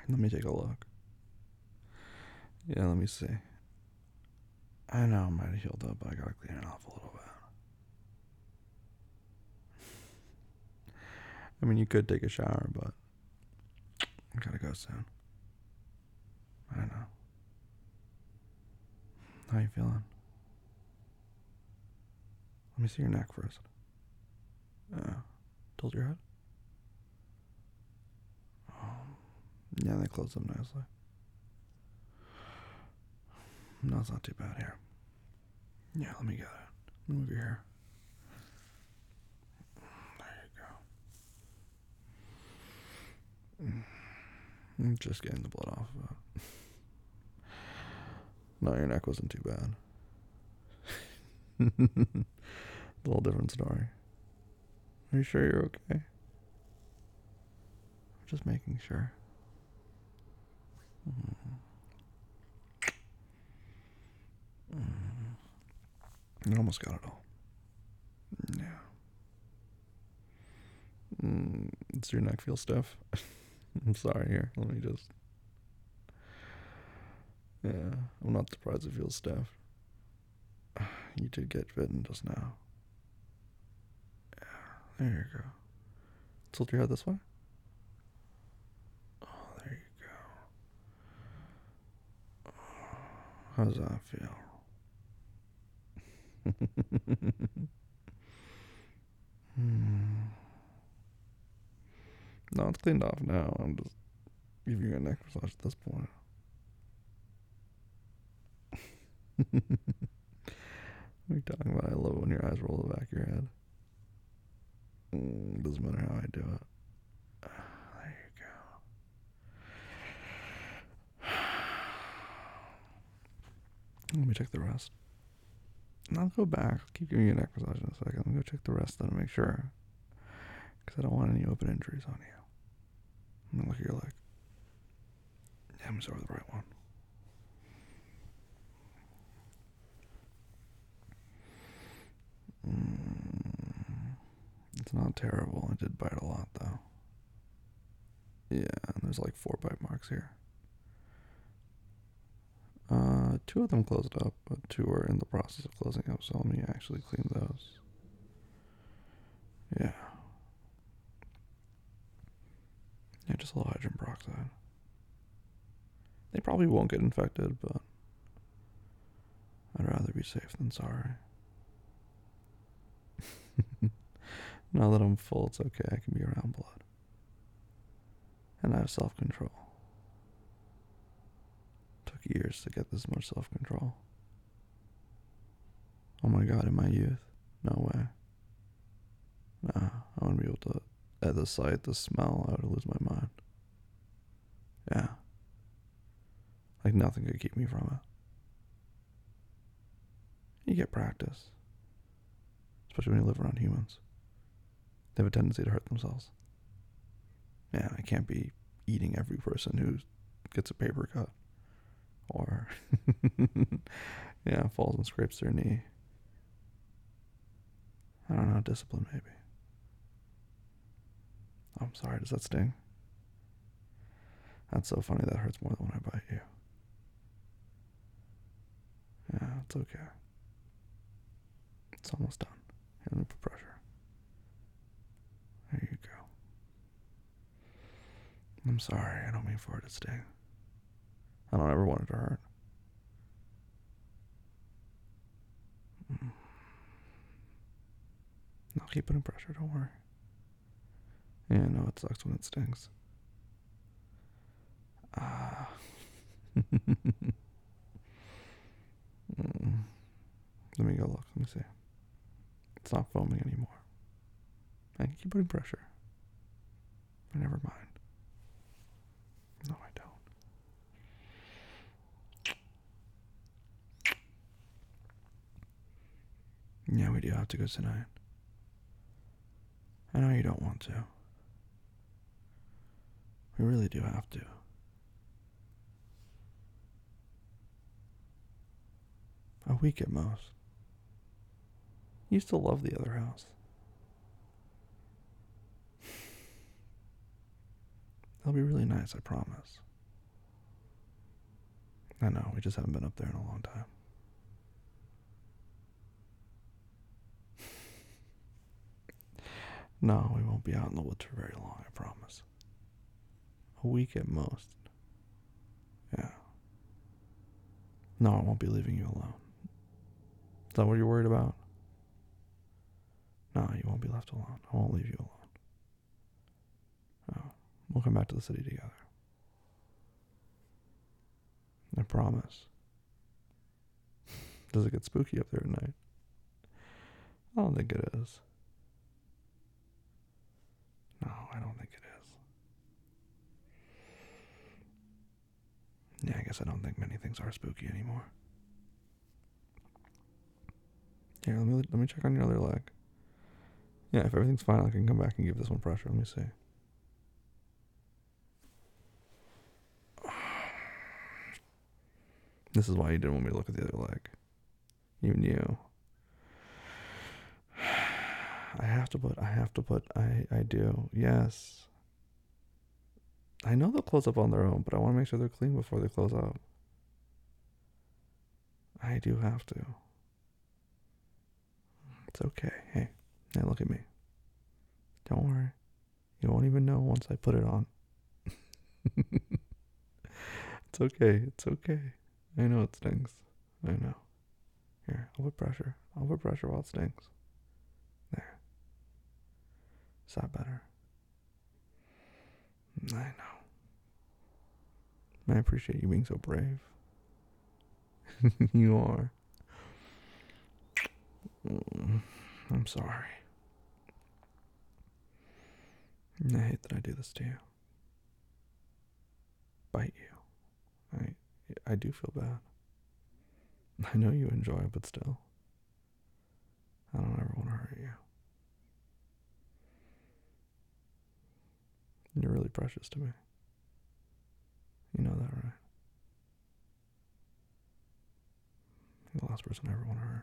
Let me take a look. Yeah, let me see. I know I might have healed up, but I gotta clean it off a little bit. I mean, you could take a shower, but I gotta go soon. I know. How you feeling? Let me see your neck first. Tilt your head. Yeah, they close up nicely. No, it's not too bad here. Yeah, let me get it. Move your hair. There you go. Just getting the blood off of it. No, your neck wasn't too bad. A little different story. Are you sure you're okay? Just making sure. You almost got it all. Yeah. Does your neck feel stiff? I'm sorry here. Let me just. Yeah, I'm not surprised it feels stiff. You did get bitten just now. Yeah, there you go. Tilt your head this way. Oh, there you go. How does that feel? No, it's cleaned off now. I'm just giving you a neck massage at this point. What are you talking about? I love it when your eyes roll to the back of your head. Doesn't matter how I do it. There you go. Let me check the rest. And I'll go back. I'll keep giving you a neck massage in a second. Let me go check the rest then to make sure. Because I don't want any open injuries on you. I'm gonna look at your leg. Yeah, I'm gonna start with the right one. It's not terrible. It did bite a lot though. Yeah, and there's like 4 bite marks here. 2 of them closed up, but 2 are in the process of closing up, so let me actually clean those. Yeah. Yeah, just a little hydrogen peroxide. They probably won't get infected, but I'd rather be safe than sorry. Now that I'm full, it's okay. I can be around blood. And I have self-control. Took years to get this much self-control. Oh my god, in my youth? No way. Nah, I wouldn't be able to, at the sight, the smell, I would lose my mind. Yeah. Like nothing could keep me from it. You get practice. Especially when you live around humans. They have a tendency to hurt themselves. Yeah, I can't be eating every person who gets a paper cut. Or, yeah, falls and scrapes their knee. I don't know, discipline maybe. Oh, I'm sorry, does that sting? That's so funny, that hurts more than when I bite you. Yeah, it's okay. It's almost done. Here, let me put pressure. There you go. I'm sorry, I don't mean for it to sting. I don't ever want it to hurt. I'll keep putting pressure, don't worry. Yeah, I know it sucks when it stings. Ah. Let me go look. Let me see. It's not foaming anymore. I can keep putting pressure. But never mind. No, I don't. Yeah, we do have to go tonight. I know you don't want to. We really do have to. A week at most. You still love the other house. That'll be really nice, I promise. I know, we just haven't been up there in a long time. No, we won't be out in the woods for very long, I promise. A week at most. Yeah. No, I won't be leaving you alone. Is that what you're worried about? No, you won't be left alone. I won't leave you alone. No. We'll come back to the city together. I promise. Does it get spooky up there at night? I don't think it is. No, I don't think it is. Yeah, I guess I don't think many things are spooky anymore. Here, let me check on your other leg. Yeah, if everything's fine, I can come back and give this one pressure. Let me see. This is why you didn't want me to look at the other leg. You knew. I do. Yes. I know they'll close up on their own, but I want to make sure they're clean before they close up. I do have to. It's okay. Hey, look at me. Don't worry. You won't even know once I put it on. It's okay. It's okay. I know it stings. I know. Here, I'll put pressure. I'll put pressure while it stings. There. Is that better? I know. I appreciate you being so brave. You are. I'm sorry. I hate that I do this to you. Bite you. I do feel bad. I know you enjoy it, but still. I don't ever want to hurt you. You're really precious to me. You know that, right? You're the last person I ever want to hurt.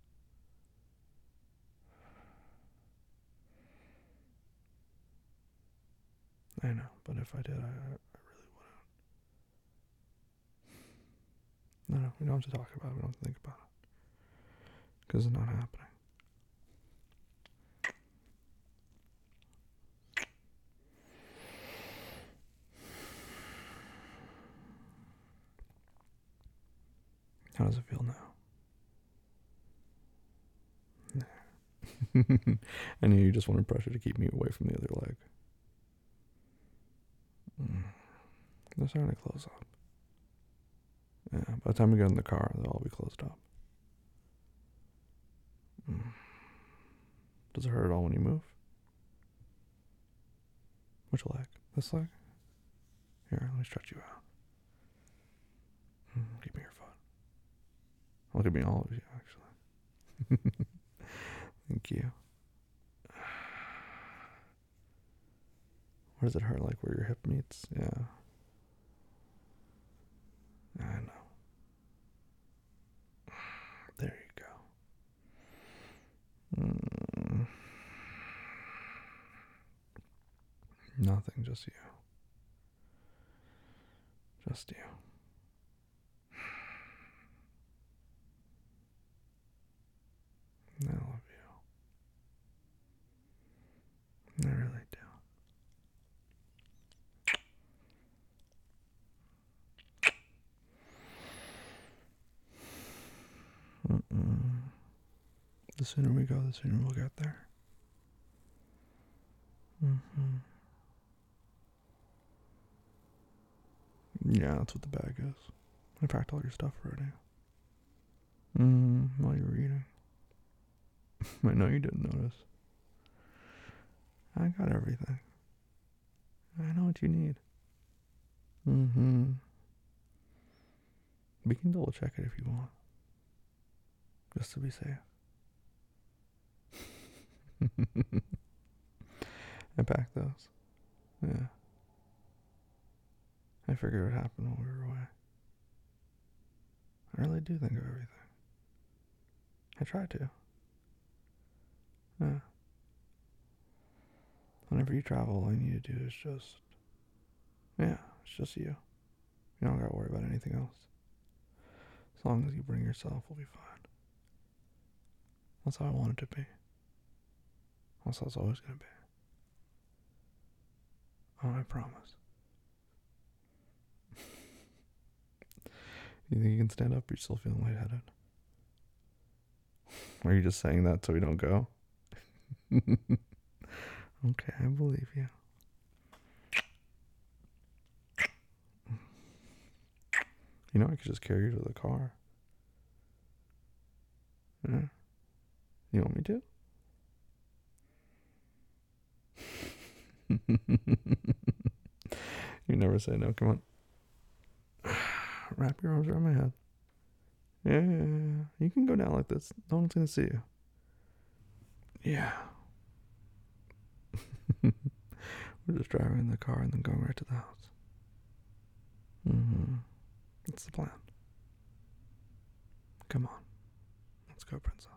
I know, but if I did, I really wouldn't. No, we don't have to talk about it. We don't have to think about it. Because it's not happening. How does it feel now? I knew you just wanted pressure to keep me away from the other leg. They're starting to close up. Yeah, by the time we get in the car, they'll all be closed up. Does it hurt at all when you move? Which leg? This leg? Here, let me stretch you out. Give me your foot. Look at me, all of you, actually. Thank you. Where does it hurt? Like where your hip meets? Yeah. I know. There you go. Nothing, just you. Just you. I love you. I really do. The sooner we go, the sooner we'll get there. Yeah, that's what the bag is. I packed all your stuff already. While you were eating. I know you didn't notice. I got everything. I know what you need. We can double check it if you want. Just to be safe. I packed those. Yeah. I figured it would happen while we were away. I really do think of everything. I try to. Yeah. Whenever you travel, all you need to do is just... Yeah, it's just you. You don't gotta worry about anything else. As long as you bring yourself, we'll be fine. That's how I want it to be. That's how it's always going to be. Oh, I promise. You think you can stand up? You're still feeling lightheaded. Or are you just saying that so we don't go? Okay, I believe you. You know, I could just carry you to the car. Yeah. You want me to? You never say no. Come on. Wrap your arms around my head. Yeah. You can go down like this. No one's gonna see you. Yeah. We're just driving in the car and then going right to the house. That's the plan. Come on. Let's go, princess.